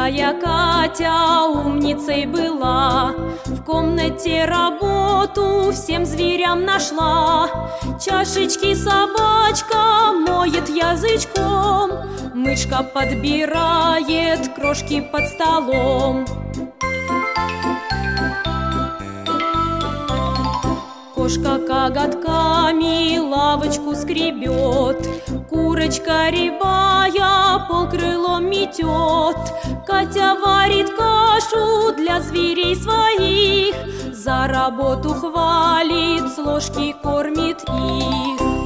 Большая Катя умницей была, в комнате работу всем зверям нашла. Чашечки собачка моет язычком, мышка подбирает крошки под столом. Кошка коготками лавочку скребет, курочка рябая полкрылом метет. Катя варит кашу для зверей своих, за работу хвалит, с ложки кормит их.